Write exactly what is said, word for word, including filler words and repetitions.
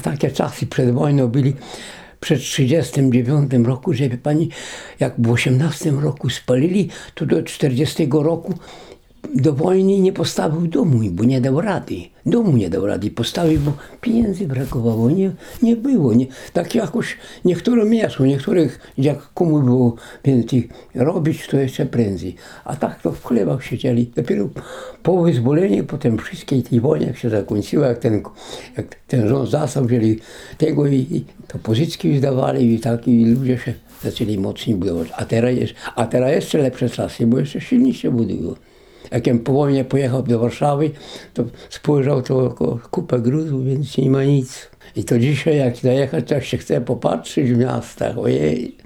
takie czasy przed wojną byli, przed trzydziestym dziewiątym roku, żeby pani, jak w osiemnastym roku spalili, to do czterdziestego roku do wojny nie postawił domu, bo nie dał rady. Domu nie dał rady postawić, bo pieniędzy brakowało, nie, nie było. Nie, tak jakoś niektóre miasto, niektórych, jak komu było więcej robić, to jeszcze prędzej. A tak to w chlebach siedzieli. Dopiero po wyzwoleniu, potem wszystkie tej wojny, jak się zakończyła, jak ten, jak ten rząd zastał, wzięli tego i, i to pozycki zdawali i tak i ludzie się zaczęli mocniej budować. A teraz, jest, a teraz jeszcze lepsze czasy, bo jeszcze silniej się budują. Jak ja po wojnie pojechał do Warszawy, to spojrzał to kupę gruzów, więc nie ma nic. I to dzisiaj jak zajechać, to się chce popatrzeć w miastach, ojej.